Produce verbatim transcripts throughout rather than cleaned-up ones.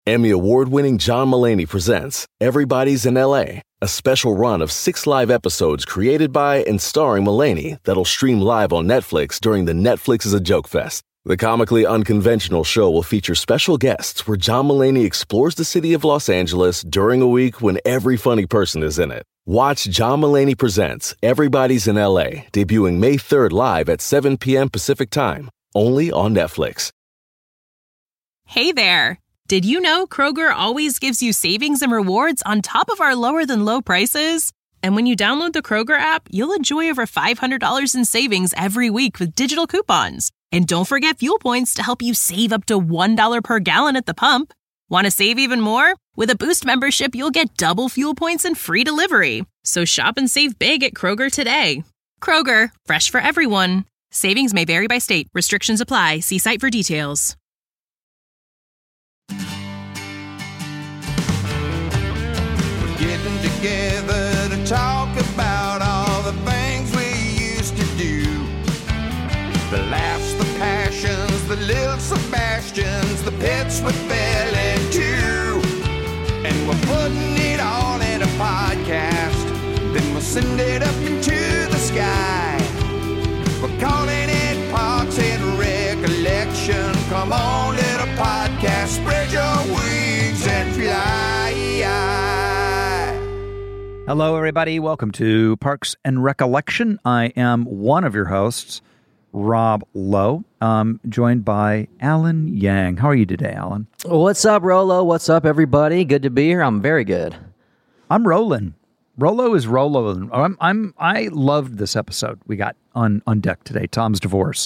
Emmy award-winning John Mulaney presents Everybody's in L A, a special run of six live episodes created by and starring Mulaney that'll stream live on Netflix during the Netflix is a Joke Fest. The comically unconventional show will feature special guests where John Mulaney explores the city of Los Angeles during a week when every funny person is in it. Watch John Mulaney Presents Everybody's in L A, debuting May third live at seven p.m. Pacific Time, only on Netflix. Hey there! Did you know Kroger always gives you savings and rewards on top of our lower-than-low prices? And when you download the Kroger app, you'll enjoy over five hundred dollars in savings every week with digital coupons. And don't forget fuel points to help you save up to one dollar per gallon at the pump. Want to save even more? With a Boost membership, you'll get double fuel points and free delivery. So shop and save big at Kroger today. Kroger, fresh for everyone. Savings may vary by state. Restrictions apply. See site for details. Getting together to talk about all the things we used to do. The laughs, the passions, the little Sebastians, the pits we fell into. And we're putting it all in a podcast. Then we'll send it up into the sky. We're calling it Parks and Recollection. Come on, little podcast, spread your wings and fly. Hello, everybody. Welcome to Parks and Recollection. I am one of your hosts, Rob Lowe, um, joined by Alan Yang. How are you today, Alan? What's up, Rolo? What's up, everybody? Good to be here. I'm very good. I'm rolling. Rolo is Rolo. I'm. I'm. I loved this episode we got on on deck today. Tom's divorce.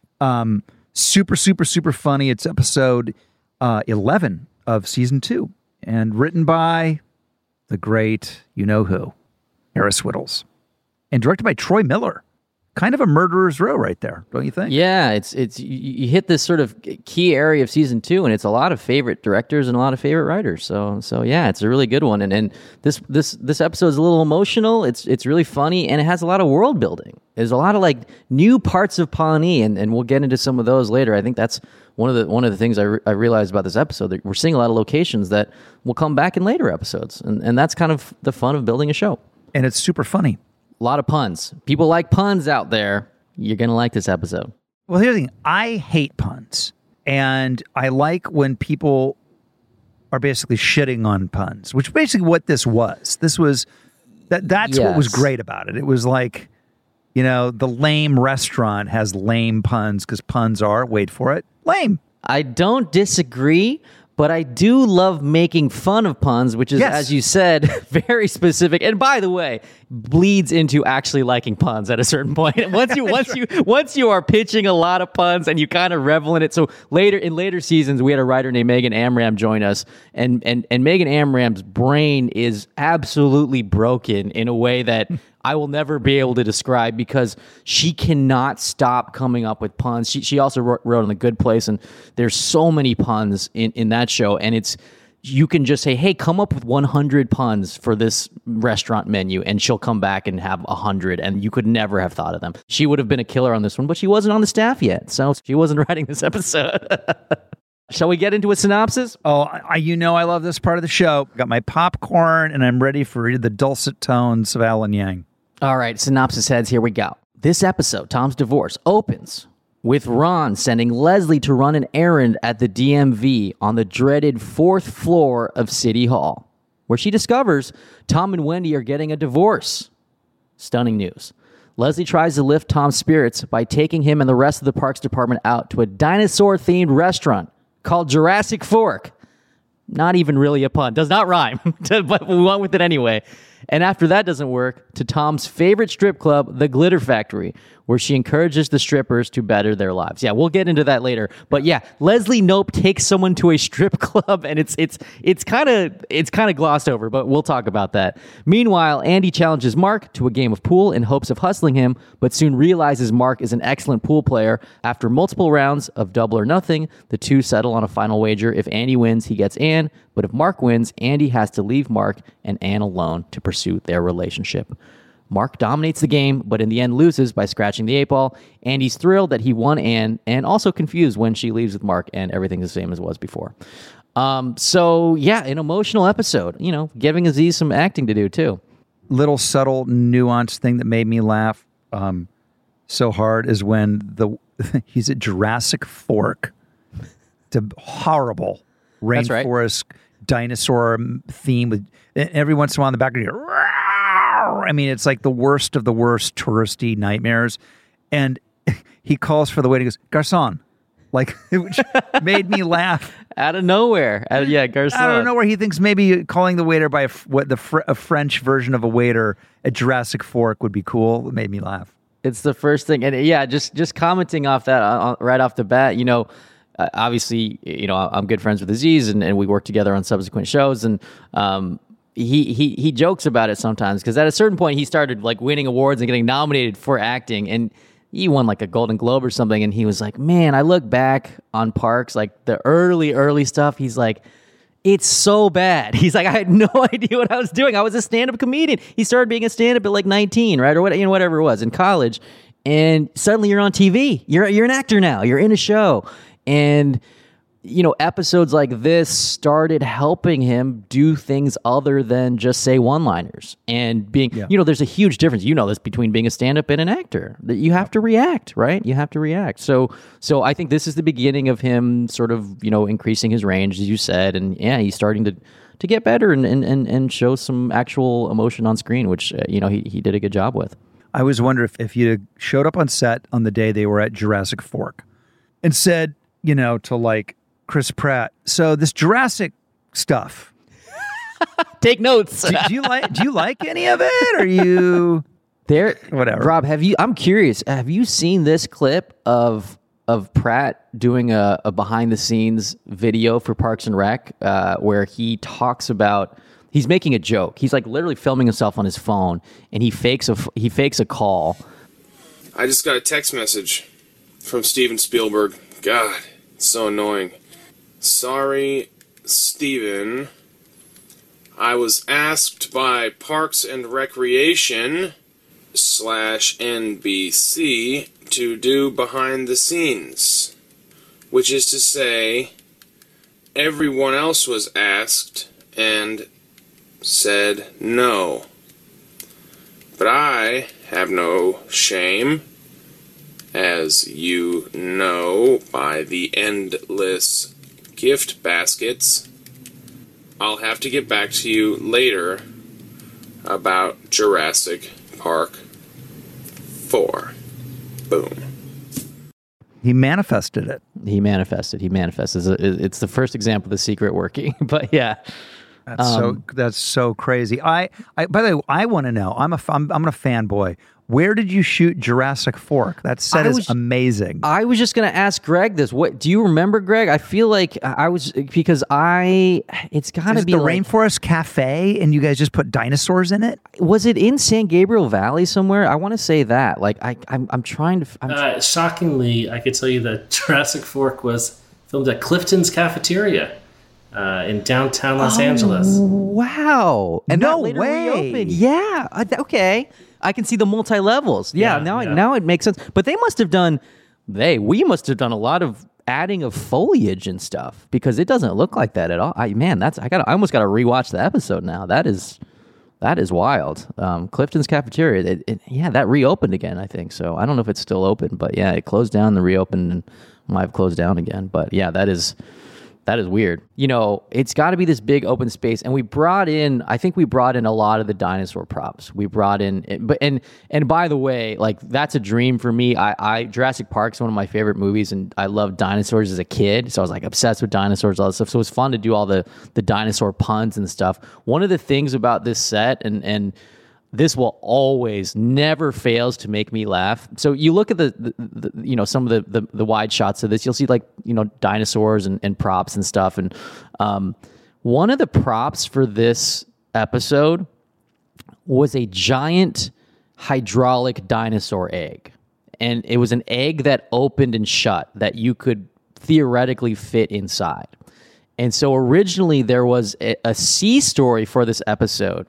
Um, super, super, super funny. It's episode uh, eleven of season two, and written by the great, you know who, Harris Whittles, and directed by Troy Miller. Kind of a murderer's row right there, don't you think? Yeah, it's it's you, you hit this sort of key area of season two, and it's a lot of favorite directors and a lot of favorite writers. So so yeah, it's a really good one. And and this this this episode is a little emotional. It's it's really funny, and it has a lot of world building. There's a lot of like new parts of Pawnee, and, and we'll get into some of those later. I think that's one of the one of the things I, re- I realized about this episode, that we're seeing a lot of locations that will come back in later episodes, and and that's kind of the fun of building a show. And it's super funny. A lot of puns. People like puns out there. You're going to like this episode. Well, here's the thing. I hate puns. And I like when people are basically shitting on puns, which basically what this was. This was, that. that's yes. what was great about it. It was like, you know, the lame restaurant has lame puns because puns are, wait for it, lame. I don't disagree, but I do love making fun of puns, which is, yes. as you said, very specific. And by the way, bleeds into actually liking puns at a certain point. Once you once right. you once you are pitching a lot of puns and you kind of revel in it. So later in later seasons, we had a writer named Megan Amram join us, and and and Megan Amram's brain is absolutely broken in a way that I will never be able to describe, because she cannot stop coming up with puns. She she also wrote, wrote on The Good Place, and there's so many puns in, in that show. And it's, you can just say, hey, come up with one hundred puns for this restaurant menu, and she'll come back and have one hundred, and you could never have thought of them. She would have been a killer on this one, but she wasn't on the staff yet, so she wasn't writing this episode. Shall we get into a synopsis? Oh, I, you know I love this part of the show. Got my popcorn, and I'm ready for the dulcet tones of Alan Yang. All right, synopsis heads, here we go. This episode, Tom's Divorce, opens with Ron sending Leslie to run an errand at the D M V on the dreaded fourth floor of City Hall, where she discovers Tom and Wendy are getting a divorce. Stunning news. Leslie tries to lift Tom's spirits by taking him and the rest of the Parks Department out to a dinosaur-themed restaurant called Jurassic Fork. Not even really a pun. Does not rhyme, but we went with it anyway. And after that doesn't work, to Tom's favorite strip club, the Glitter Factory, where she encourages the strippers to better their lives. Yeah, we'll get into that later. But yeah, Leslie Knope takes someone to a strip club, and it's it's it's kind of it's kind of glossed over, but we'll talk about that. Meanwhile, Andy challenges Mark to a game of pool in hopes of hustling him, but soon realizes Mark is an excellent pool player. After multiple rounds of double or nothing, the two settle on a final wager. If Andy wins, he gets Ann, but if Mark wins, Andy has to leave Mark and Ann alone to pursue their relationship. Mark dominates the game, but in the end loses by scratching the eight ball. Andy's thrilled that he won Ann, and also confused when she leaves with Mark and everything's the same as it was before. Um, so yeah, an emotional episode, you know, giving Aziz some acting to do too. Little subtle nuanced thing that made me laugh um, so hard is when the he's at Jurassic Fork. It's a horrible rainforest right. dinosaur theme with every once in a while in the background. I mean, it's like the worst of the worst touristy nightmares. And he calls for the waiter. He goes, "Garçon," like, which made me laugh out of nowhere. Out of, yeah, garçon. I don't know where he thinks maybe calling the waiter by a, what the fr- a French version of a waiter at Jurassic Fork would be cool. It made me laugh. It's the first thing, and yeah, just just commenting off that uh, right off the bat. You know, uh, obviously, you know, I'm good friends with Aziz, and, and we work together on subsequent shows, and um, he he he jokes about it sometimes because at a certain point he started like winning awards and getting nominated for acting, and he won like a Golden Globe or something, and he was like, "Man, I look back on Parks, like the early early stuff. He's like, it's so bad. He's like, I had no idea what I was doing. I was a stand-up comedian. He started being a stand-up at like nineteen, right, or what, you know, whatever it was in college, and suddenly you're on T V. You're you're an actor now. You're in a show, and you know, episodes like this started helping him do things other than just say one-liners and being, yeah. you know, there's a huge difference. You know this between being a stand-up and an actor. That you have to react, right? You have to react. So, so I think this is the beginning of him sort of, you know, increasing his range, as you said, and yeah, he's starting to to get better and and and, and show some actual emotion on screen, which uh, you know he he did a good job with. I always wonder if if you showed up on set on the day they were at Jurassic Fork and said, you know, to like Chris Pratt, so this Jurassic stuff. Take notes. do, do you like? Do you like any of it? Or you there? Whatever. Rob, have you? I'm curious. Have you seen this clip of of Pratt doing a, a behind the scenes video for Parks and Rec, uh, where he talks about he's making a joke. He's like literally filming himself on his phone, and he fakes a he fakes a call. I just got a text message from Steven Spielberg. God, it's so annoying. Sorry, Steven. I was asked by Parks and Recreation slash N B C to do behind the scenes, which is to say, everyone else was asked and said no. But I have no shame, as you know by the endless gift baskets. I'll have to get back to you later about Jurassic Park four. Boom. He manifested it. He manifested. He manifested. It's the first example of the secret working. But yeah. That's um, so that's so crazy. I, I by the way, I want to know. I'm a I'm, I'm a fanboy. Where did you shoot Jurassic Fork? That set was, is amazing. I was just going to ask Greg this. What do you remember, Greg? I feel like I was because I. It's got to be the like, Rainforest Cafe, and you guys just put dinosaurs in it. Was it in San Gabriel Valley somewhere? I want to say that. Like I, I'm, I'm trying to. I'm uh, shockingly, I could tell you that Jurassic Fork was filmed at Clifton's Cafeteria. Uh, in downtown Los oh, Angeles. Wow. And no that later way. reopened. Yeah. Uh, okay. I can see the multi-levels. Yeah, yeah now yeah. It, now it makes sense. But they must have done, they, we must have done a lot of adding of foliage and stuff because it doesn't look like that at all. I, man, that's, I got I almost got to rewatch the episode now. That is, that is wild. Um, Clifton's Cafeteria. It, it, yeah, that reopened again, I think. So I don't know if it's still open, but yeah, it closed down, then reopened, and might have closed down again. But yeah, that is... That is weird. You know, it's got to be this big open space, and we brought in. I think we brought in a lot of the dinosaur props. We brought in, but and and by the way, like that's a dream for me. I, I Jurassic Park is one of my favorite movies, and I loved dinosaurs as a kid, so I was like obsessed with dinosaurs, all that stuff. So it was fun to do all the the dinosaur puns and stuff. One of the things about this set, and and. This will always, never fails to make me laugh. So you look at the, the, the you know, some of the, the, the wide shots of this, you'll see like, you know, dinosaurs and, and props and stuff. And um, one of the props for this episode was a giant hydraulic dinosaur egg. And it was an egg that opened and shut that you could theoretically fit inside. And so originally there was a, a C story for this episode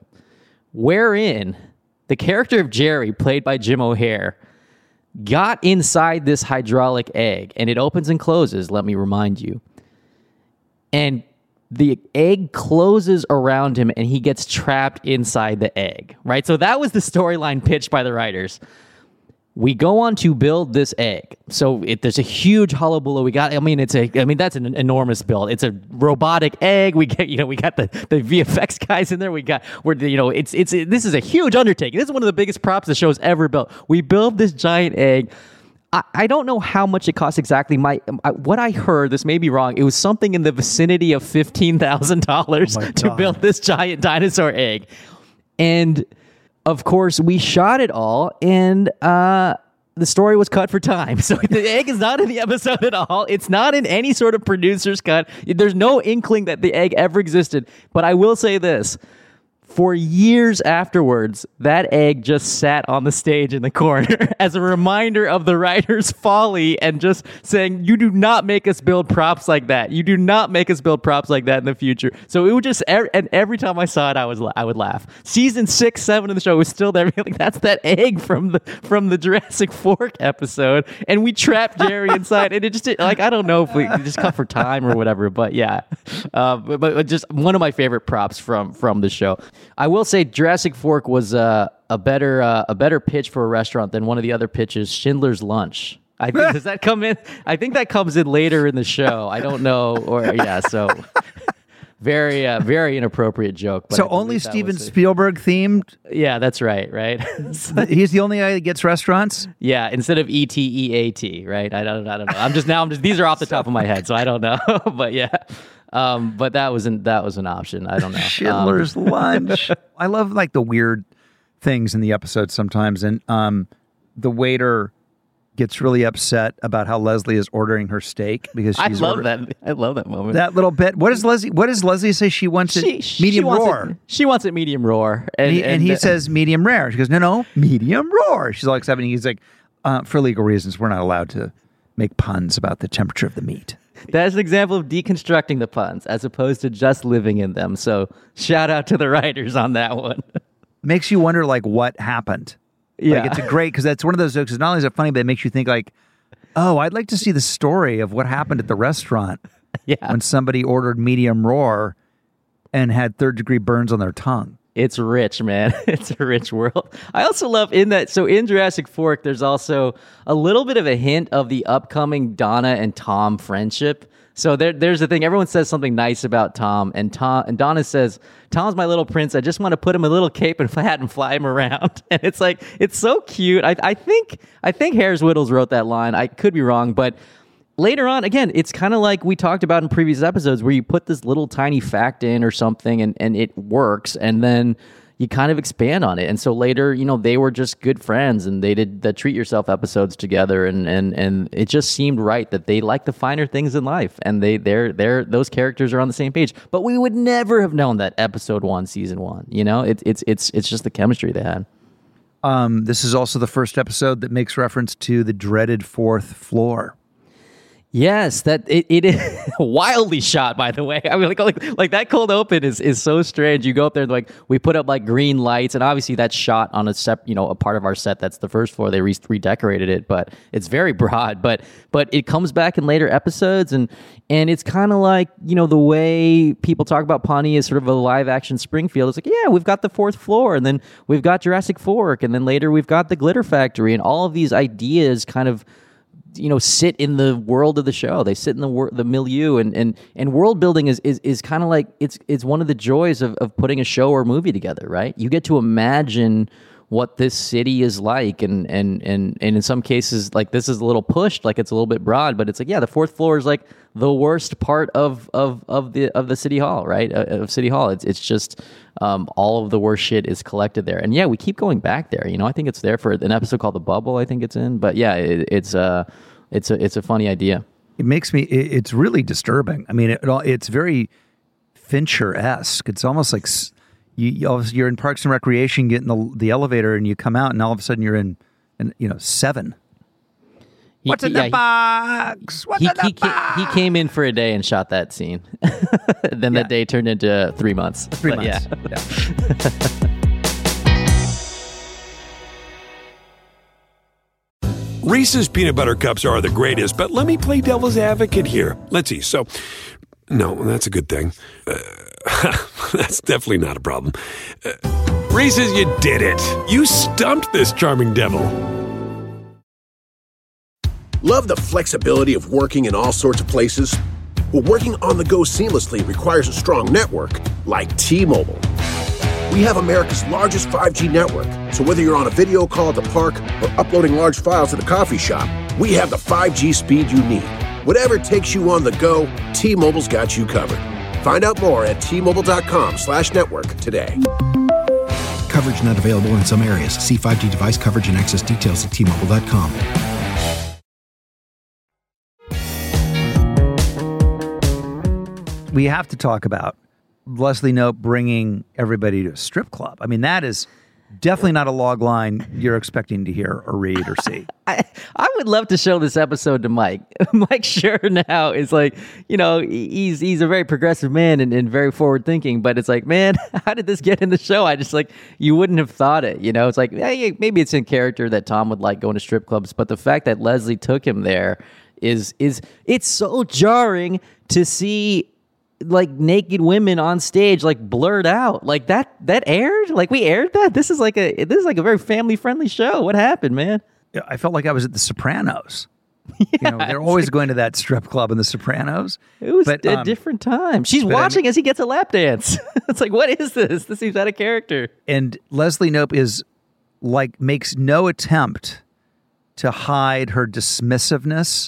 wherein the character of Jerry, played by Jim O'Heir, got inside this hydraulic egg, and it opens and closes, let me remind you. And the egg closes around him and he gets trapped inside the egg, right? So that was the storyline pitched by the writers. We go on to build this egg. So it, there's a huge hullabaloo. We got, I mean, it's a, I mean, that's an enormous build. It's a robotic egg. We get, you know, we got the, the V F X guys in there. We got, we're, you know, it's, it's, it, this is a huge undertaking. This is one of the biggest props the show's ever built. We build this giant egg. I, I don't know how much it costs exactly. My, I, what I heard, this may be wrong, it was something in the vicinity of fifteen thousand dollars oh to build this giant dinosaur egg. And of course, we shot it all, and uh, the story was cut for time. So the egg is not in the episode at all. It's not in any sort of producer's cut. There's no inkling that the egg ever existed. But I will say this. For years afterwards, that egg just sat on the stage in the corner as a reminder of the writer's folly and just saying, you do not make us build props like that. You do not make us build props like that in the future. So it would just, and every time I saw it, I was I would laugh. Season six, seven of the show was still there. Like, that's that egg from the from the Jurassic Fork episode. And we trapped Jerry inside. And it just, like, I don't know if we just cut for time or whatever, but yeah. Uh, but, but just one of my favorite props from, from the show. I will say Jurassic Fork was uh, a better uh, a better pitch for a restaurant than one of the other pitches, Schindler's Lunch. I think does that come in? I think that comes in later in the show. I don't know, or yeah. So very uh, very inappropriate joke. But so only Steven Spielberg themed. Yeah, that's right. Right. He's the only guy that gets restaurants. Yeah, instead of E T E A T. Right. I don't. I don't know. I'm just now. I'm just. These are off the top of my head, so I don't know. But yeah. Um, but that was an, that was an option. I don't know. Schindler's um, Lunch. I love like the weird things in the episode sometimes. And um, the waiter gets really upset about how Leslie is ordering her steak because she's I love ordering, that. I love that moment. That little bit. What does Leslie? What does Leslie say? She wants she, it medium she wants rare. It, she wants it medium rare. And, and he, and and he uh, says medium rare. She goes, no, no, medium rare. She's all excited. He's like, uh, for legal reasons, we're not allowed to make puns about the temperature of the meat. That's an example of deconstructing the puns as opposed to just living in them. So shout out to the writers on that one. Makes you wonder, like, what happened. Yeah. Like, it's a great, because that's one of those jokes. Not only is it funny, but it makes you think, like, oh, I'd like to see the story of what happened at the restaurant yeah. when somebody ordered medium rare and had third degree burns on their tongue. It's rich, man. It's a rich world. I also love in that, so in Jurassic Fork, there's also a little bit of a hint of the upcoming Donna and Tom friendship. So there, there's the thing. Everyone says something nice about Tom, and Tom and Donna says, "Tom's my little prince. I just want to put him a little cape and hat and fly him around." And it's like, it's so cute. I, I think, I think Harris Whittles wrote that line. I could be wrong, but later on, again, it's kind of like we talked about in previous episodes where you put this little tiny fact in or something and, and it works, and then you kind of expand on it. And so later, you know, they were just good friends and they did the Treat Yourself episodes together, and and, and it just seemed right that they like the finer things in life, and they they're they're those characters are on the same page. But we would never have known that episode one, season one. You know, it's it's it's it's just the chemistry they had. Um, this is also the first episode that makes reference to the dreaded fourth floor. Yes, that it, it is wildly shot, by the way. I mean, like, like like that cold open is is so strange. You go up there and like we put up like green lights, and obviously that's shot on a set, you know, a part of our set that's the first floor. They re- redecorated it, but it's very broad. But but it comes back in later episodes, and and it's kind of like, you know, the way people talk about Pawnee as sort of a live action Springfield. It's like, yeah, we've got the fourth floor, and then we've got Jurassic Fork, and then later we've got the Glitter Factory, and all of these ideas kind of, you know, sit in the world of the show. They sit in the wor- the milieu, and and and world building is is, is kind of like it's it's one of the joys of, of putting a show or movie together, right? You get to imagine what this city is like, and and and and in some cases, like, this is a little pushed, like it's a little bit broad, but it's like, yeah, the fourth floor is like the worst part of of of the of the city hall, right? Uh, of City Hall, it's it's just um, all of the worst shit is collected there, and yeah, we keep going back there. You know, I think it's there for an episode called The Bubble. I think it's in, but yeah, it, it's uh it's a it's a funny idea. It makes me. It, it's really disturbing. I mean, it, it's very Fincher-esque. It's almost like you you're in Parks and Recreation, getting the the elevator, and you come out, and all of a sudden you're in, in you know, Seven. He, What's in yeah, the box? What's he, in the he, box? He came in for a day and shot that scene. Then Yeah. that day turned into three months. Three But months. Yeah. Yeah. Reese's peanut butter cups are the greatest, but let me play devil's advocate here. Let's see. So, No, that's a good thing. Uh, that's definitely not a problem. Uh, Reese's, you did it. You stumped this charming devil. Love the flexibility of working in all sorts of places? Well, working on the go seamlessly requires a strong network like T-Mobile. We have America's largest five G network, so whether you're on a video call at the park or uploading large files at a coffee shop, we have the five G speed you need. Whatever takes you on the go, T-Mobile's got you covered. Find out more at T-Mobile.com slash network today. Coverage not available in some areas. See five G device coverage and access details at T Mobile dot com. We have to talk about Leslie Knope bringing everybody to a strip club. I mean, that is definitely not a log line you're expecting to hear or read or see. I, I would love to show this episode to Mike. Mike Schur now is like, you know, he's he's a very progressive man and, and very forward thinking, but it's like, man, how did this get in the show? I just like, you wouldn't have thought it, you know? It's like, hey, maybe it's in character that Tom would like going to strip clubs, but the fact that Leslie took him there is, is it's so jarring to see like naked women on stage, like blurred out, like that that aired like we aired that. This is like a this is like a very family friendly show. What happened, man? I felt like I was at The Sopranos. Yeah, you know, they're always going to that strip club in The Sopranos. It was but, a um, different time. She's watching I mean, as he gets a lap dance. It's like, what is this? This seems out of character. And Leslie Knope is like makes no attempt to hide her dismissiveness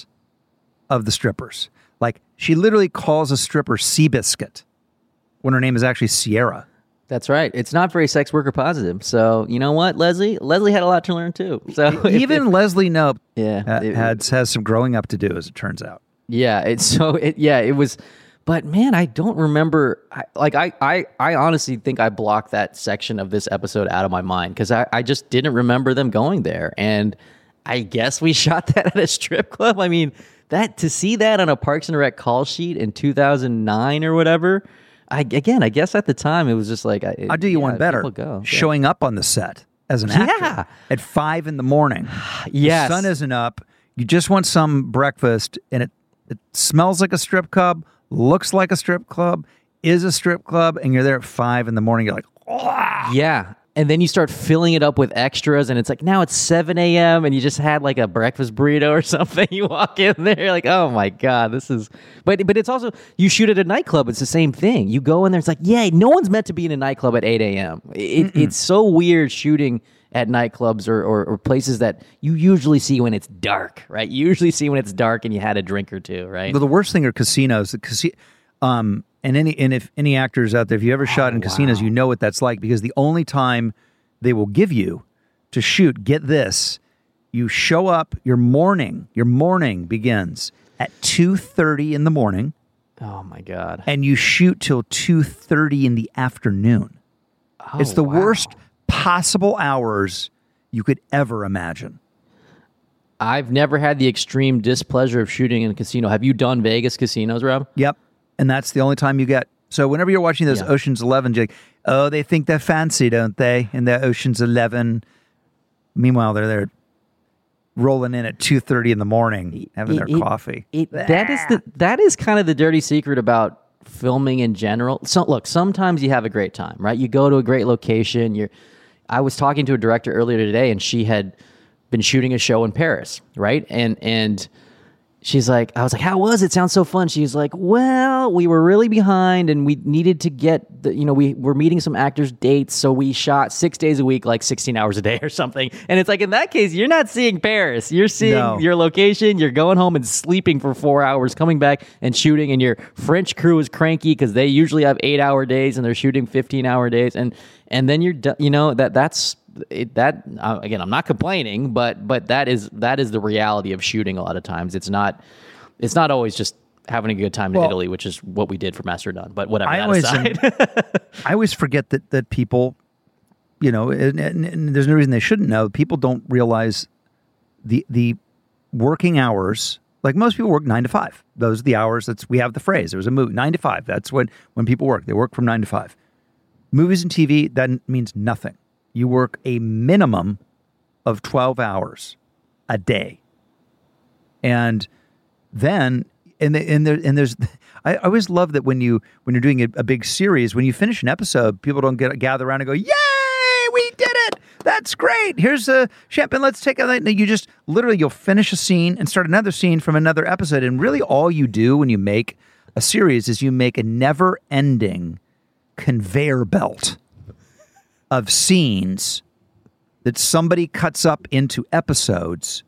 of the strippers. Like, she literally calls a stripper Seabiscuit when her name is actually Sierra. That's right. It's not very sex worker positive. So, you know what, Leslie? Leslie had a lot to learn, too. So Even if, if, Leslie Knope yeah, ha- it, has, has some growing up to do, as it turns out. Yeah. It's so, it, yeah, it was... But, man, I don't remember... I, like, I, I, I honestly think I blocked that section of this episode out of my mind because I, I just didn't remember them going there. And I guess we shot that at a strip club. I mean... That to see that on a Parks and Rec call sheet in two thousand nine or whatever, I again, I guess at the time it was just like I, I'll do you yeah, one better. Go. Showing yeah. up on the set as an actor yeah. at five in the morning. Yes. The sun isn't up. You just want some breakfast, and it it smells like a strip club, looks like a strip club, is a strip club, and you're there at five in the morning. You're like, oh. Yeah. And then you start filling it up with extras, and it's like, now it's seven a.m., and you just had like a breakfast burrito or something. You walk in there, you're like, oh my God, this is... But but it's also, you shoot at a nightclub, it's the same thing. You go in there, it's like, yeah, no one's meant to be in a nightclub at eight a.m. It, it's so weird shooting at nightclubs or, or, or places that you usually see when it's dark, right? You usually see when it's dark and you had a drink or two, right? Well, the worst thing are casinos. The casi- um, and any and if any actors out there, if you ever shot in wow. casinos, you know what that's like, because the only time they will give you to shoot, get this, you show up, your morning, your morning begins at two thirty in the morning. Oh my God. And you shoot till two thirty in the afternoon. Oh, it's the wow. worst possible hours you could ever imagine. I've never had the extreme displeasure of shooting in a casino. Have you done Vegas casinos, Rob? Yep. And that's the only time you get. So whenever you're watching those yeah. Ocean's Eleven, you're like, oh, they think they're fancy, don't they? In their Ocean's Eleven. Meanwhile, they're there rolling in at two thirty in the morning, having it, their it, coffee. It, that is the that is kind of the dirty secret about filming in general. So look, sometimes you have a great time, right? You go to a great location. You're. I was talking to a director earlier today, and she had been shooting a show in Paris, right? And and she's like, I was like, how was it? Sounds so fun. She's like, well, we were really behind, and we needed to get the, you know, we were meeting some actors' dates, so we shot six days a week, like sixteen hours a day or something. And it's like, in that case, you're not seeing Paris. You're seeing No. your location. You're going home and sleeping for four hours, coming back and shooting, and your French crew is cranky because they usually have eight-hour days, and they're shooting fifteen-hour days, and and then you're, do- you know, that that's. It, that uh, again, I'm not complaining, but but that is that is the reality of shooting. A lot of times, it's not it's not always just having a good time in Well, Italy, which is what we did for Master Done. But whatever. I that always, aside. I always forget that that people, you know, and, and, and there's no reason they shouldn't know. People don't realize the the working hours. Like, most people work nine to five. Those are the hours. That's we have the phrase. There was a movie, nine to five. That's when when people work. They work from nine to five. Movies and T V, that means nothing. You work a minimum of twelve hours a day. And then and the, and there and there's I, I always love that when you when you're doing a, a big series, when you finish an episode, people don't get gather around and go, "Yay, we did it! That's great! Here's a champagne. Let's take a." You just literally you'll finish a scene and start another scene from another episode, and really all you do when you make a series is you make a never-ending conveyor belt of scenes that somebody cuts up into episodes.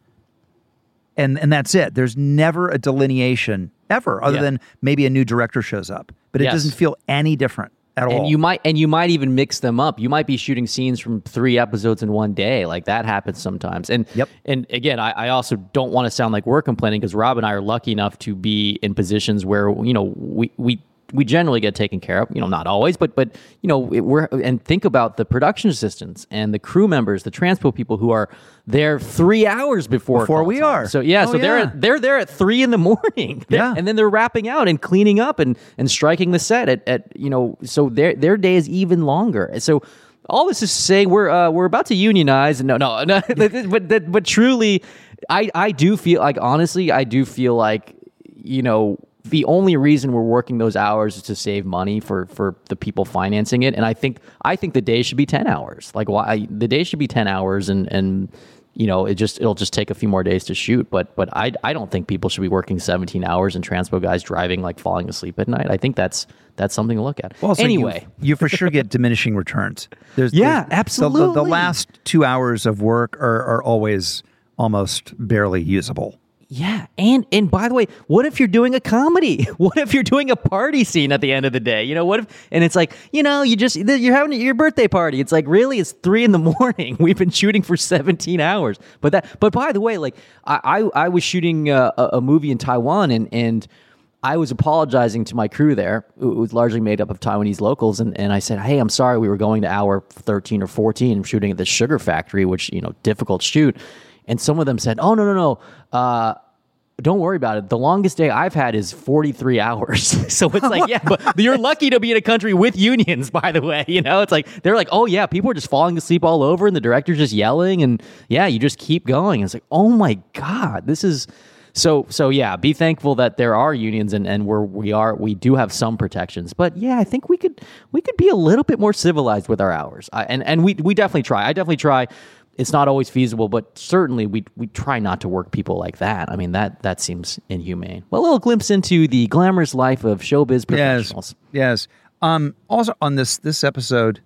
And and that's it. There's never a delineation ever, other Yeah. than maybe a new director shows up. But it Yes. doesn't feel any different at all. And you might and you might even mix them up. You might be shooting scenes from three episodes in one day. Like that happens sometimes. And Yep. and again, I, I also don't want to sound like we're complaining because Rob and I are lucky enough to be in positions where, you know, we we we generally get taken care of, you know, not always, but, but, you know, it, we're, and think about the production assistants and the crew members, the transpo people who are there three hours before, Before call we time. are. So yeah, Oh, so they're, yeah. they're there at three in the morning. They're- Yeah. And then they're wrapping out and cleaning up and, and striking the set at, at, you know, so their, their day is even longer. So all this is saying we're, uh, we're about to unionize. No, no, no, but, but, but truly, I, I do feel like, honestly, I do feel like, you know, the only reason we're working those hours is to save money for, for the people financing it. And I think I think the day should be ten hours. Like why the day should be ten hours and, and you know, it just it'll just take a few more days to shoot. But but I I don't think people should be working seventeen hours and transpo guys driving like falling asleep at night. I think that's that's something to look at. Well, so anyway. you, you for sure get diminishing returns. There's, Yeah, there's- absolutely. The, the, the last two hours of work are, are always almost barely usable. Yeah, and and by the way, what if you're doing a comedy? What if you're doing a party scene at the end of the day? You know, what if and it's like, you know, you just you're having your birthday party. It's like, really, it's three in the morning. We've been shooting for seventeen hours. But that, but by the way, like I I, I was shooting a, a movie in Taiwan, and and I was apologizing to my crew there. It was largely made up of Taiwanese locals, and and I said, hey, I'm sorry, we were going to hour thirteen or fourteen, shooting at the sugar factory, which, you know, difficult shoot. And some of them said, oh, no, no, no. Uh, don't worry about it. The longest day I've had is forty-three hours. So it's like, yeah, but you're lucky to be in a country with unions, by the way. You know, it's like, they're like, oh, yeah, people are just falling asleep all over and the director's just yelling. And yeah, you just keep going. And it's like, oh, my God, this is so, so yeah, be thankful that there are unions and, and we're, we are, we do have some protections. But yeah, I think we could, we could be a little bit more civilized with our hours. I, and, and we, we definitely try. I definitely try. It's not always feasible, but certainly we we try not to work people like that. I mean, that that seems inhumane. Well, a little glimpse into the glamorous life of showbiz professionals. Yes, yes. Um, also on this this episode,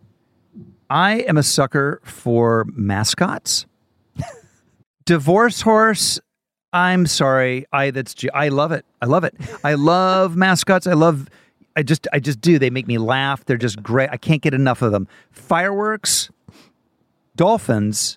I am a sucker for mascots. Divorce Horse. I'm sorry. I that's I love it. I love it. I love mascots. I love. I just I just do. They make me laugh. They're just great. I can't get enough of them. Fireworks, dolphins,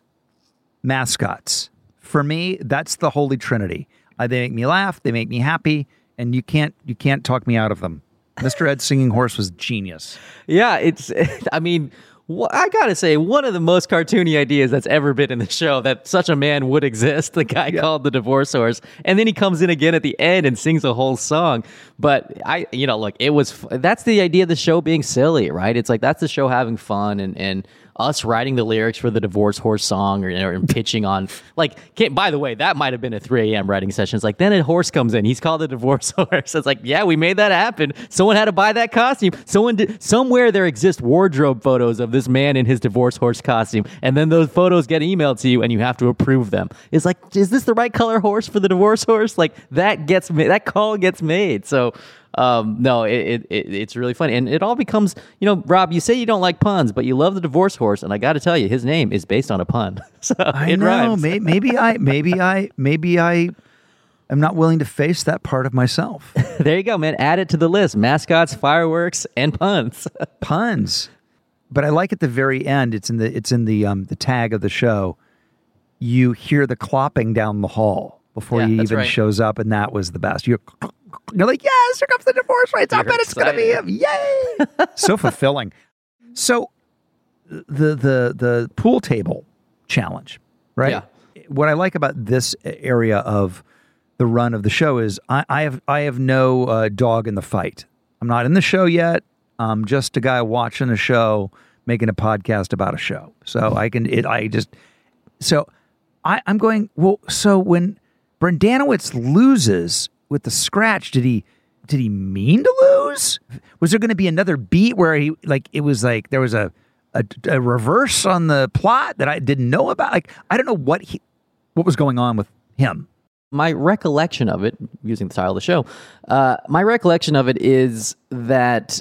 mascots. For me, that's the holy trinity. Uh, they make me laugh, they make me happy, and you can't you can't talk me out of them. Mister Ed Singing Horse was genius. Yeah, it's. I mean, wh- I gotta say, one of the most cartoony ideas that's ever been in the show, that such a man would exist. The guy yeah. called the Divorce Horse, and then he comes in again at the end and sings a whole song. But I, you know, look, it was. That's the idea of the show being silly, right? It's like that's the show having fun and and. Us writing the lyrics for the Divorce Horse song or, or pitching on, like, can't, by the way, that might have been a three a.m. writing session. It's like, then a horse comes in. He's called the Divorce Horse. It's like, yeah, we made that happen. Someone had to buy that costume. Someone did, somewhere there exist wardrobe photos of this man in his Divorce Horse costume. And then those photos get emailed to you and you have to approve them. It's like, is this the right color horse for the Divorce Horse? Like, that gets made, that call gets made. So, Um, no, it, it it's really funny. And it all becomes, you know, Rob, you say you don't like puns, but you love the Divorce Horse. And I got to tell you, his name is based on a pun. So I it know. rhymes. Maybe, maybe I, maybe I, maybe I am not willing to face that part of myself. There you go, man. Add it to the list. Mascots, fireworks, and puns. Puns. But I like at the very end, it's in the, it's in the, um, the tag of the show. You hear the clopping down the hall before Yeah, he that's even right. shows up. And that was the best. You're, You're like, yes, here comes the divorce rates. I You're bet it's going to be him. Yay. So fulfilling. So the the the pool table challenge, right? Yeah. What I like about this area of the run of the show is I, I have I have no uh, dog in the fight. I'm not in the show yet. I'm just a guy watching a show, making a podcast about a show. So I can it I just so I, I'm going, well, so when Brendanowitz loses with the scratch, did he did he mean to lose? Was there going to be another beat where he like it was like there was a, a a reverse on the plot that I didn't know about? Like I don't know what he what was going on with him. My recollection of it, using the title of the show, uh, my recollection of it is that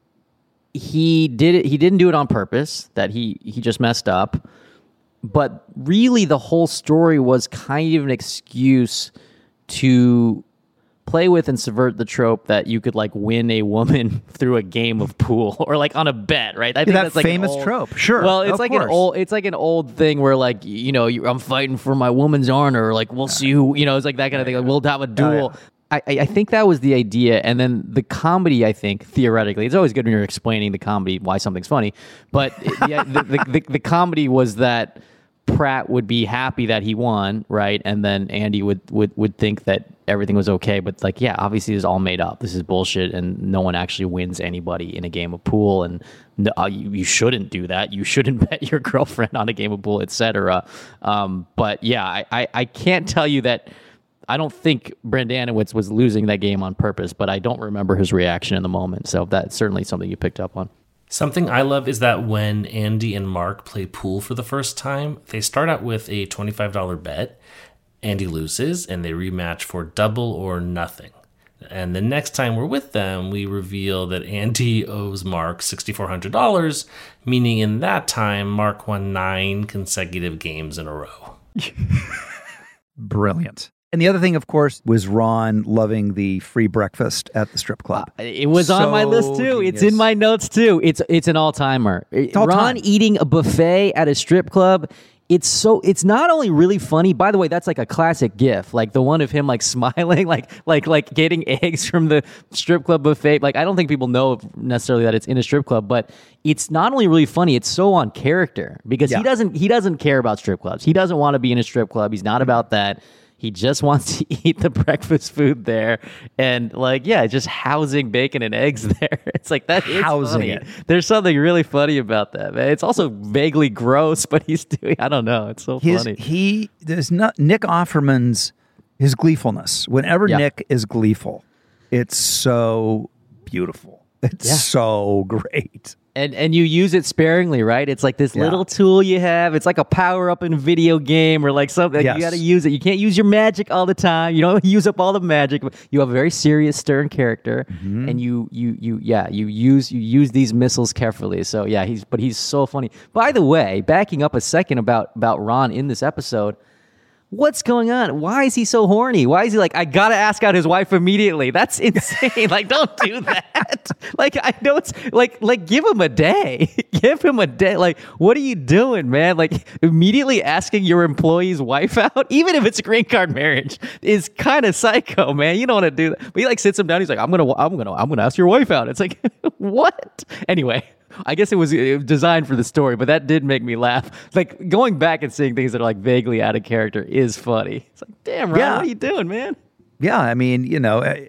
he did it. He didn't do it on purpose. That he he just messed up. But really, the whole story was kind of an excuse to play with and subvert the trope that you could like win a woman through a game of pool or like on a bet, right? I think that that's like famous an old, trope. Sure. Well, it's of like course. an old, it's like an old thing where like you know you, I'm fighting for my woman's honor. Like we'll see who you know. It's like that kind of thing. Like we'll have a duel. Oh, yeah. I, I think that was the idea, and then the comedy. I think theoretically, it's always good when you're explaining the comedy why something's funny. But yeah, the, the, the the comedy was that Pratt would be happy that he won, right? And then Andy would, would, would think that everything was okay. But like, yeah, obviously it's all made up. This is bullshit, and no one actually wins anybody in a game of pool. And no, uh, you, you shouldn't do that. You shouldn't bet your girlfriend on a game of pool, et cetera. Um, but yeah, I, I, I can't tell you that. I don't think Brendanowitz was losing that game on purpose, but I don't remember his reaction in the moment. So that's certainly something you picked up on. Something I love is that when Andy and Mark play pool for the first time, they start out with a twenty-five dollars bet. Andy loses, and they rematch for double or nothing. And the next time we're with them, we reveal that Andy owes Mark six thousand four hundred dollars, meaning in that time, Mark won nine consecutive games in a row. Brilliant. And the other thing, of course, was Ron loving the free breakfast at the strip club. Uh, it was so on my list too. Genius. It's in my notes too. It's it's an all timer. all Ron time. eating a buffet at a strip club. It's so. It's not only really funny. By the way, that's like a classic GIF, like the one of him like smiling, like like like getting eggs from the strip club buffet. Like I don't think people know necessarily that it's in a strip club, but it's not only really funny. It's so on character because Yeah. he doesn't he doesn't care about strip clubs. He doesn't want to be in a strip club. He's not about that. He just wants to eat the breakfast food there, and like, yeah, just housing bacon and eggs there. It's like that is Housing funny. it. There's something really funny about that, man. It's also vaguely gross, but he's doing. I don't know. It's so His, funny. he there's not Nick Offerman's his gleefulness. Whenever Yeah. Nick is gleeful, it's so beautiful. It's Yeah. so great. And and you use it sparingly, right? It's like this Yeah. little tool you have. It's like a power up in a video game or like something. Yes. You got to use it. You can't use your magic all the time. You don't use up all the magic. You have a very serious, stern character, Mm-hmm. and you you you yeah you use you use these missiles carefully. So yeah, he's but he's so funny. By the way, backing up a second about about Ron in this episode. What's going on? Why is he so horny? Why is he like, I gotta ask out his wife immediately? That's insane. Like, don't do that. Like, I know it's like, like, give him a day. Give him a day. Like, what are you doing, man? Like, immediately asking your employee's wife out, even if it's a green card marriage, is kind of psycho, man. You don't want to do that. But he like sits him down. He's like, I'm gonna, I'm gonna, I'm gonna ask your wife out. It's like, what? Anyway. I guess it was uh, designed for the story, but that did make me laugh. Like, going back and seeing things that are, like, vaguely out of character is funny. It's like, damn, Ron, Yeah. what are you doing, man? Yeah, I mean, you know, uh,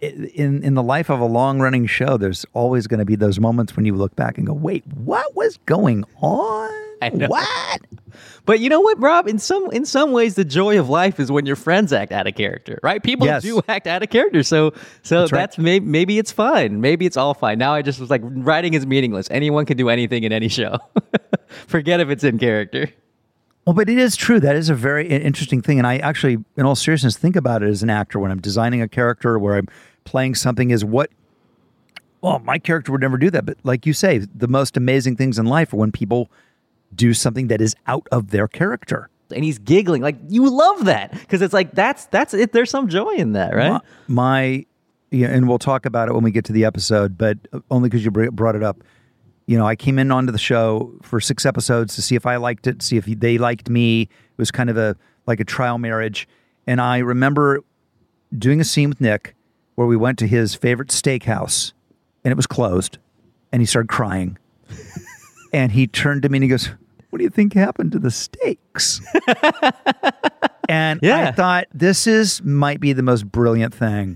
in in the life of a long running show, there's always going to be those moments when you look back and go, "Wait, what was going on? I know. What?" But you know what, Rob? In some in some ways, the joy of life is when your friends act out of character, right? People Yes. do act out of character, so so That's that's, right. maybe maybe it's fine. Maybe it's all fine. Now I just was like, writing is meaningless. Anyone can do anything in any show. Forget if it's in character. Well, but it is true. That is a very i- interesting thing. And I actually, in all seriousness, think about it as an actor when I'm designing a character, where I'm playing something is what, well, my character would never do that. But like you say, the most amazing things in life are when people do something that is out of their character. And he's giggling like you love that because it's like that's that's it. There's some joy in that, right? My, my yeah, and we'll talk about it when we get to the episode, but only because you br- brought it up. You know, I came in onto the show for six episodes to see if I liked it, see if they liked me. It was kind of a like a trial marriage. And I remember doing a scene with Nick where we went to his favorite steakhouse and it was closed and he started crying. And he turned to me and he goes, "What do you think happened to the steaks?" And Yeah. I thought, this is might be the most brilliant thing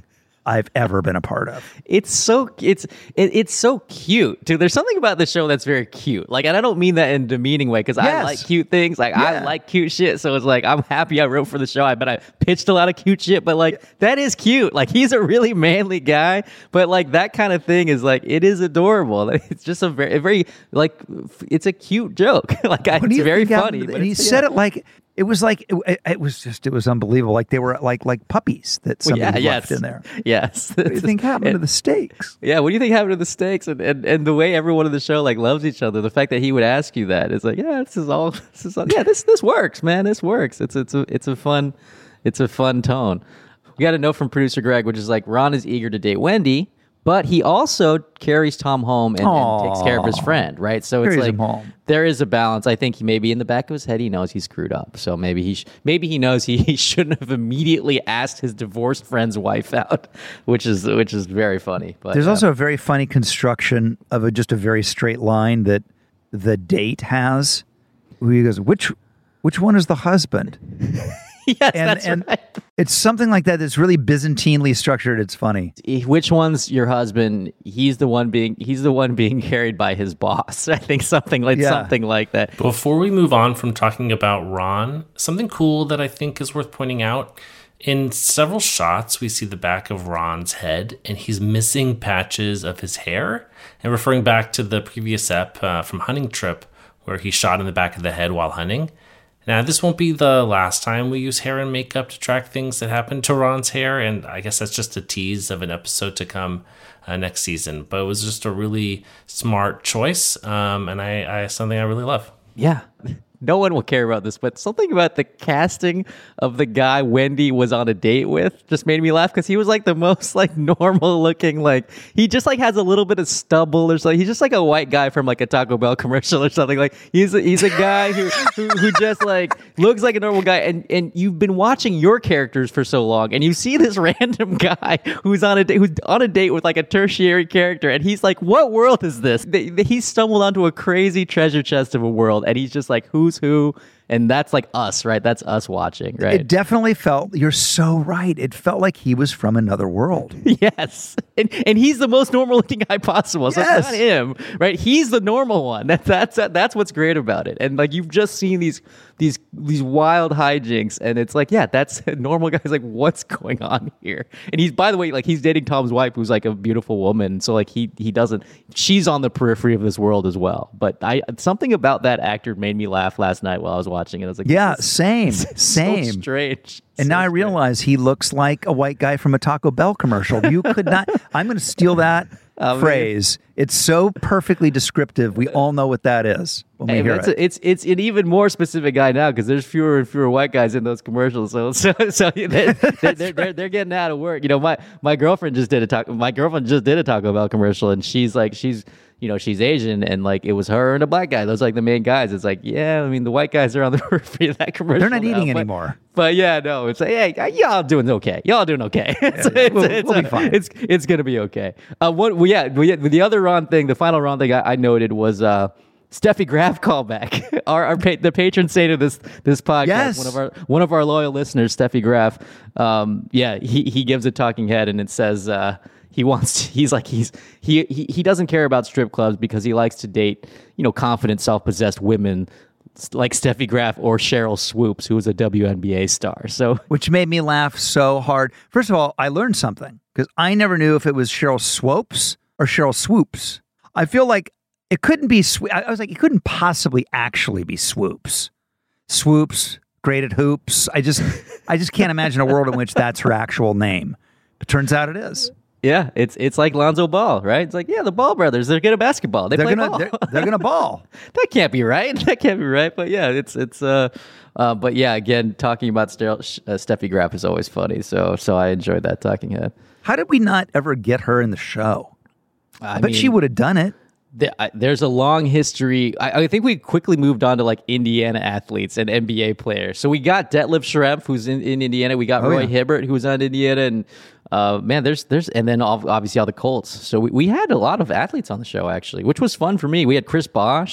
I've ever been a part of. It's so it's it, it's so cute, dude. There's something about the show that's very cute. Like, and I don't mean that in a demeaning way, because Yes. I like cute things. Like, I Yeah. like cute shit. So it's like, I'm happy I wrote for the show. I bet I pitched a lot of cute shit, but like, that is cute. Like, he's a really manly guy, but like that kind of thing is like, it is adorable. It's just a very, a very like, it's a cute joke. Like, I, What do it's you very think funny. happened? But And he it's- said yeah. it like it was like it, it was just it was unbelievable. Like they were like like puppies that Well, somebody yeah, left yes. in there. Yes. What do you think happened to the steaks? Yeah, what do you think happened to the steaks and, and, and the way everyone in the show like loves each other? The fact that he would ask you that is like, yeah, this is all. This is all, yeah, this this works, man. This works. It's it's a it's a fun, it's a fun tone. We got a note from producer Greg, which is like Ron is eager to date Wendy, but he also carries Tom home and, and takes care of his friend, right? So it's Carries like him home. there is a balance. I think he maybe in the back of his head he knows he's screwed up. So maybe he sh- maybe he knows he, he shouldn't have immediately asked his divorced friend's wife out, which is which is very funny. But There's uh, also a very funny construction of a, just a very straight line that the date has. Where he goes, which which one is the husband? yes, And that's and right. it's something like that that's really Byzantinely structured. It's funny. Which one's your husband? He's the one being he's the one being carried by his boss. I think something like Yeah. something like that. Before we move on from talking about Ron, something cool that I think is worth pointing out. In several shots, we see the back of Ron's head, and he's missing patches of his hair. And referring back to the previous ep uh, from Hunting Trip, where he shot in the back of the head while hunting. Now, this won't be the last time we use hair and makeup to track things that happened to Ron's hair, and I guess that's just a tease of an episode to come uh, next season. But it was just a really smart choice, um, and I, I something I really love. Yeah. No one will care about this, but something about the casting of the guy Wendy was on a date with just made me laugh because he was like the most like normal looking, like he just like has a little bit of stubble or something. He's just like a white guy from like a Taco Bell commercial or something. Like he's a, he's a guy who, who who just like looks like a normal guy. And and you've been watching your characters for so long, and you see this random guy who's on a date, who's on a date with like a tertiary character, and he's like, "What world is this?" They, they, he stumbled onto a crazy treasure chest of a world, and he's just like, "Who's who?" And that's like us, right? That's us watching, right? It definitely felt, you're so right. It felt like he was from another world. Yes. And and he's the most normal looking guy possible. So Yes. it's not him, right? He's the normal one. That, that's that's what's great about it. And like you've just seen these these these wild hijinks, and it's like, yeah, that's a normal guy. He's like, what's going on here? And he's, by the way, like he's dating Tom's wife, who's like a beautiful woman. So like he he doesn't, she's on the periphery of this world as well. But I something about that actor made me laugh last night while I was watching it. I was like, Yeah, this is same, so same. strange. And So now I strange. realize he looks like a white guy from a Taco Bell commercial. You could not. I'm going to steal that Oh, man. phrase. It's so perfectly descriptive. We all know what that is when we Hey, hear it's, it. it's it's an even more specific guy now because there's fewer and fewer white guys in those commercials. So so, so they're, they're, they're, they're, they're getting out of work. You know, my, my girlfriend just did a taco. My girlfriend just did a Taco Bell commercial, and she's like, she's you know, she's Asian, and like it was her and a black guy. Those are like the main guys. It's like, yeah, I mean, the white guys are on the periphery of that commercial. They're not now, eating but- anymore. But yeah, no, it's like, hey, y'all doing okay. Y'all doing okay. it's, yeah. it's, We'll- it's, we'll be fine. It's it's gonna be okay. Uh, what? Well, yeah, well, yeah. The other Ron thing, the final Ron thing I, I noted was uh, Steffi Graf callback. our our pa- the patron saint of this this podcast. Yes. One of our one of our loyal listeners, Steffi Graf. Um, yeah, he he gives a talking head, and it says. Uh, He wants to, he's like, he's, he, he, he doesn't care about strip clubs because he likes to date, you know, confident, self-possessed women like Steffi Graf or Cheryl Swoops, who was a W N B A star. So, Which made me laugh so hard. First of all, I learned something because I never knew if it was Cheryl Swoops or Cheryl Swoops. I feel like it couldn't be, Sw- I was like, it couldn't possibly actually be Swoops. Swoops, great at hoops. I just, I just can't imagine a world in which that's her actual name. But turns out it is. yeah, it's it's like Lonzo Ball, right? It's like, yeah, the Ball brothers, they're good at basketball. They They're play gonna, ball. they're, they're gonna ball. That can't be right. That can't be right. But yeah, it's it's uh, uh but yeah, again, talking about Ster- uh, Steffi Graf is always funny. So so I enjoyed that talking head. How did we not ever get her in the show? I, bet mean, she would have done it. the- I- there's a long history. I, I think we quickly moved on to like Indiana athletes and N B A players. So we got Detlef Schrempf, who's in, in Indiana. We got Oh, Roy yeah. Hibbert, who was on Indiana, and uh, man, there's there's and then ob- obviously all the Colts. So we, we had a lot of athletes on the show actually, which was fun for me. We had Chris Bosh.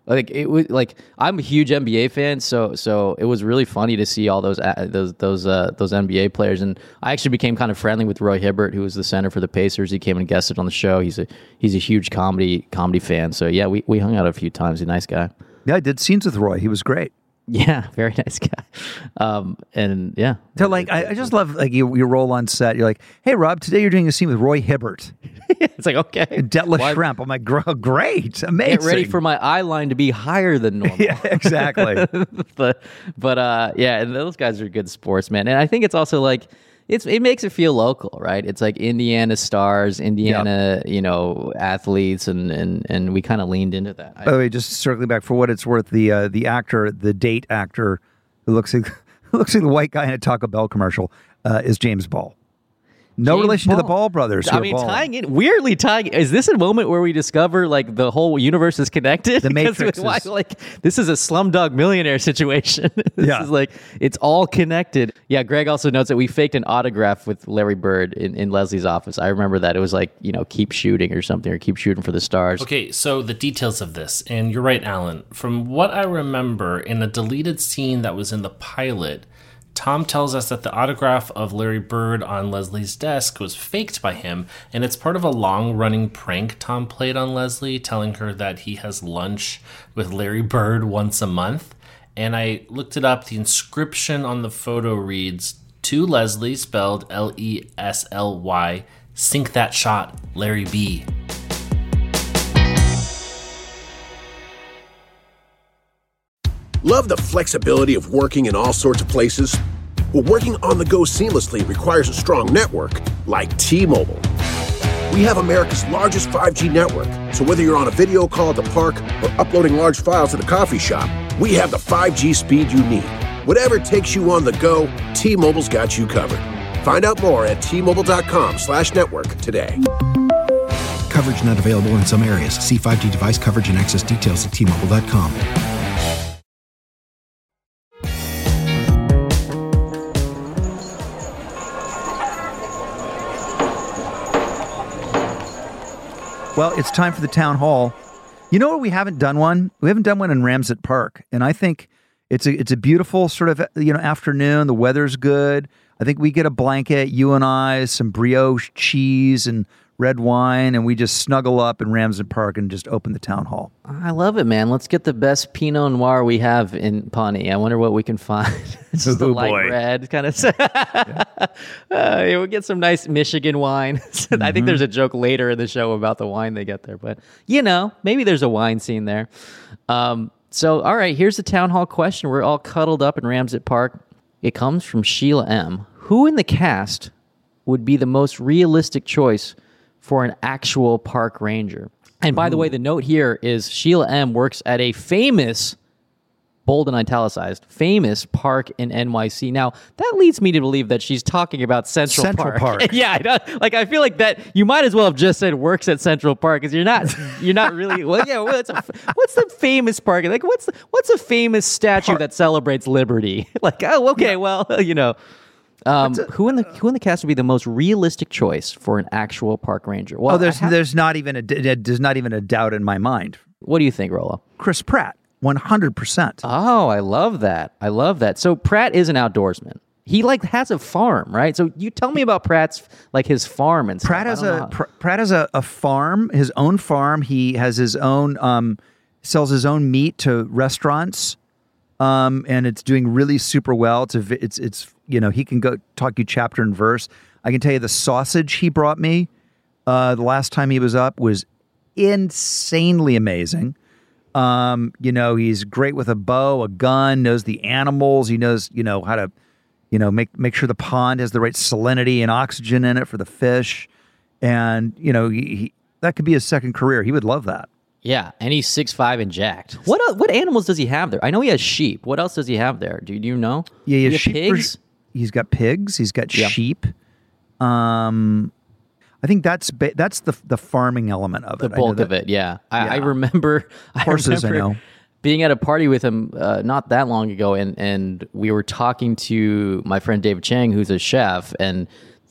Like it was like I'm a huge N B A fan, so so it was really funny to see all those uh, those those uh, those N B A players, and I actually became kind of friendly with Roy Hibbert, who was the center for the Pacers. He came and guested on the show. He's a he's a huge comedy comedy fan. So yeah, we we hung out a few times. He's a nice guy. Yeah, I did scenes with Roy. He was great. Yeah, very nice guy. Um, and yeah, so like I, I just love like you you roll on set. You're like, hey Rob, today you're doing a scene with Roy Hibbert. It's like okay, Detlef Why- Schrempf. I'm like, great, amazing. Get ready for my eye line to be higher than normal. Yeah, exactly. but but uh, yeah, and those guys are good sportsmen, and I think it's also like it's it makes it feel local, right? It's like Indiana stars, Indiana, yep. you know, athletes, and and and we kind of leaned into that. By the way, just circling back for what it's worth, the uh, the actor, the date actor who looks like who looks like the white guy in a Taco Bell commercial uh, is James Ball. No James relation Ball. to the Ball brothers. I mean, tying in weirdly tying. Is this a moment where we discover like the whole universe is connected? The Matrix why, is... like this is a Slumdog Millionaire situation. This yeah. is like it's all connected. Yeah. Greg also notes that we faked an autograph with Larry Bird in, in Leslie's office. I remember that. It was like, you know, keep shooting or something, or keep shooting for the stars. Okay, so the details of this, and you're right, Alan. From what I remember, in a deleted scene that was in the pilot, Tom tells us that the autograph of Larry Bird on Leslie's desk was faked by him, and it's part of a long-running prank Tom played on Leslie, telling her that he has lunch with Larry Bird once a month. And I looked it up. The inscription on the photo reads, "To Leslie," spelled L E S L Y, "Sink that shot, Larry B." Love the flexibility of working in all sorts of places? Well, working on the go seamlessly requires a strong network like T-Mobile. We have America's largest five G network, so whether you're on a video call at the park or uploading large files at a coffee shop, we have the five G speed you need. Whatever takes you on the go, T-Mobile's got you covered. Find out more at T-Mobile.com slash network today. Coverage not available in some areas. See five G device coverage and access details at T Mobile dot com. Well, it's time for the town hall. You know what? We haven't done one. We haven't done one in Ramsett Park, and I think it's a it's a beautiful sort of you know afternoon. The weather's good. I think we get a blanket, you and I, some brioche cheese and red wine, and we just snuggle up in Ramsett Park and just open the town hall. I love it, man. Let's get the best Pinot Noir we have in Pawnee. I wonder what we can find. It's just oh, a light boy. red kind of. yeah. uh, yeah, we'll get some nice Michigan wine. mm-hmm. I think there's a joke later in the show about the wine they get there, but you know, maybe there's a wine scene there. Um, so, all right, here's the town hall question. We're all cuddled up in Ramsett Park. It comes from Sheila M. Who in the cast would be the most realistic choice for an actual park ranger? And by Ooh. the way, the note here is Sheila M. works at a famous, bold and italicized, famous park in N Y C. Now, that leads me to believe that she's talking about Central, Central Park. Park. yeah, I know, like I feel like that you might as well have just said works at Central Park because you're not, you're not really. Well, yeah, well, it's a, what's the famous park? Like, what's the, what's a famous statue park that celebrates liberty? like, oh, okay, yeah. well, you know. Um, a, who in the who in the cast would be the most realistic choice for an actual park ranger? Well, oh, there's ha- there's not even a there's not even a doubt in my mind. What do you think, Rollo? Chris Pratt, one hundred percent. Oh, I love that. I love that. So Pratt is an outdoorsman. He like has a farm, right? So you tell me about Pratt's like his farm and stuff. Pratt has a Pr- Pratt has a, a farm, his own farm. He has his own um, sells his own meat to restaurants. Um, and it's doing really super well. It's a, it's, it's, you know, he can go talk you chapter and verse. I can tell you the sausage he brought me, uh, the last time he was up was insanely amazing. Um, you know, he's great with a bow, a gun, knows the animals. He knows, you know, how to, you know, make, make sure the pond has the right salinity and oxygen in it for the fish. And, you know, he, he that could be his second career. He would love that. Yeah, and he's six five and jacked. What uh, what animals does he have there? I know he has sheep. What else does he have there? Do, do you know? Yeah, he has he sheep. Pigs? For, he's got pigs. He's got yeah. sheep. Um, I think that's ba- that's the the farming element of the it. The bulk that, of it, yeah. I, yeah. I remember. Horses, I remember I know. Being at a party with him uh, not that long ago, and and we were talking to my friend David Chang, who's a chef, and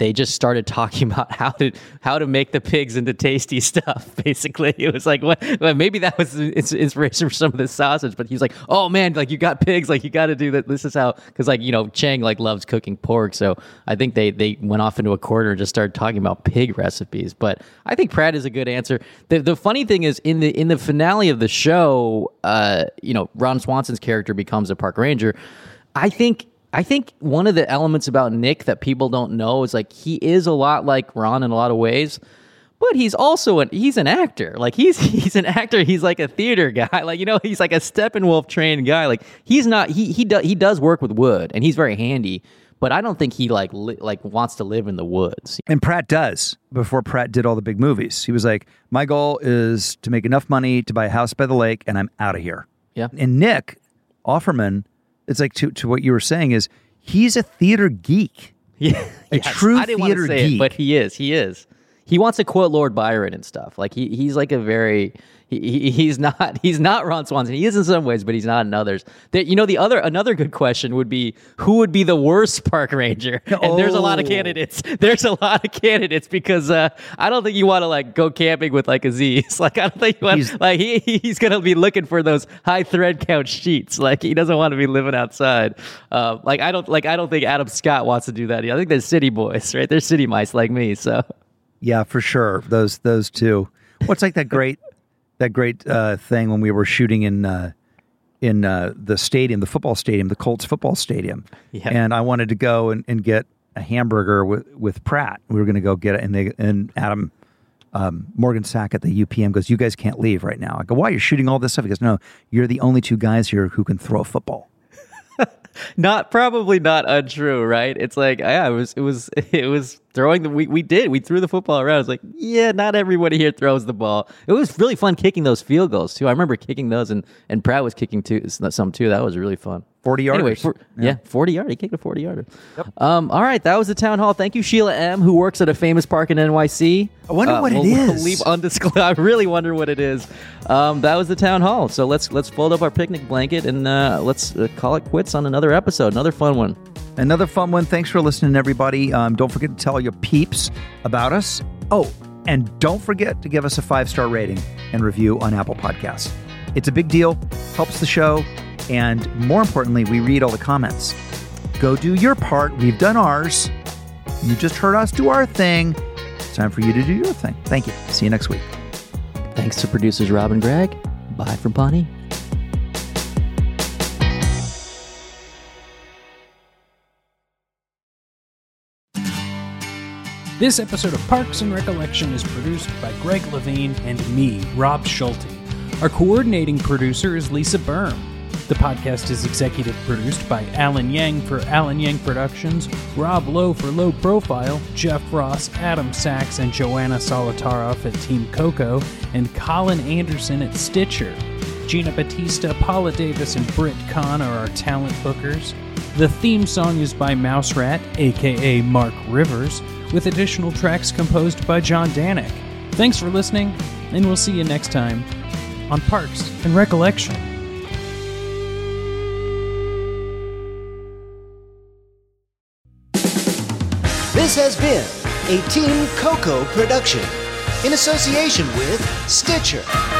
they just started talking about how to how to make the pigs into tasty stuff. Basically, it was like, what? Well, maybe that was its inspiration for some of this sausage. But he was like, "Oh man, like you got pigs, like you got to do that. This is how." Because like you know, Chang like loves cooking pork, so I think they they went off into a corner and just started talking about pig recipes. But I think Pratt is a good answer. The the funny thing is in the in the finale of the show, uh, you know, Ron Swanson's character becomes a park ranger. I think. I think one of the elements about Nick that people don't know is like he is a lot like Ron in a lot of ways, but he's also an he's an actor. Like he's he's an actor. He's like a theater guy. Like you know he's like a Steppenwolf trained guy. Like he's not he he does he does work with wood and he's very handy. But I don't think he like li- like wants to live in the woods. And Pratt does. Before Pratt did all the big movies, he was like, my goal is to make enough money to buy a house by the lake, and I'm out of here. Yeah. And Nick Offerman. It's like to, to what you were saying is he's a theater geek. Yeah, a yes. true I didn't theater want to say geek. it, but he is. He is. He wants to quote Lord Byron and stuff. Like he he's like a very he, he he's not he's not Ron Swanson. He is in some ways, but he's not in others. The, you know, the other another good question would be who would be the worst park ranger? And oh. there's a lot of candidates. There's a lot of candidates because uh, I don't think you want to like go camping with like Aziz. Like I don't think you want He's- like he he's gonna be looking for those high thread count sheets. Like he doesn't want to be living outside. Uh, like I don't like I don't think Adam Scott wants to do that. I think they're city boys, right? They're city mice like me. So. Yeah, for sure. Those those two. What's like that great that great uh, thing when we were shooting in uh, in uh, the stadium, the football stadium, the Colts football stadium, Yeah. and I wanted to go and, and get a hamburger with, with Pratt. We were going to go get it, and they and Adam um, Morgan Sack at the U P M goes, "You guys can't leave right now." I go, "Why? You're shooting all this stuff." He goes, "No, you're the only two guys here who can throw a football." Not probably not untrue, right? It's like yeah, it was it was it was throwing the we we did we threw the football around. It's like yeah, not everybody here throws the ball. It was really fun kicking those field goals too. I remember kicking those, and and Pratt was kicking too some too. That was really fun. Forty yarders. Anyway, for, yeah. Yeah. forty yard. He kicked a forty yarder. Yep. Um, all right, that was the town hall. Thank you, Sheila M, who works at a famous park in N Y C. I wonder Uh, what it we'll, We'll is. leave undisclosed. I really wonder what it is. Um, that was the town hall. So let's let's fold up our picnic blanket and uh, let's uh, call it quits on another episode, another fun one. Another fun one. Thanks for listening, everybody. Um, don't forget to tell your peeps about us. Oh, and don't forget to give us a five-star rating and review on Apple Podcasts. It's a big deal, helps the show, and more importantly, we read all the comments. Go do your part. We've done ours. You just heard us do our thing. It's time for you to do your thing. Thank you. See you next week. Thanks to producers Rob and Greg. Bye from Pawnee. This episode of Parks and Recollection is produced by Greg Levine and me, Rob Schulte. Our coordinating producer is Lisa Berm. The podcast is executive produced by Alan Yang for Alan Yang Productions, Rob Lowe for Low Profile, Jeff Ross, Adam Sachs, and Joanna Solitaroff at Team Coco, and Colin Anderson at Stitcher. Gina Batista, Paula Davis, and Britt Kahn are our talent bookers. The theme song is by Mouse Rat, aka Mark Rivers, with additional tracks composed by John Danik. Thanks for listening, and we'll see you next time on Parks and Recollection. This has been a Team Coco production in association with Stitcher.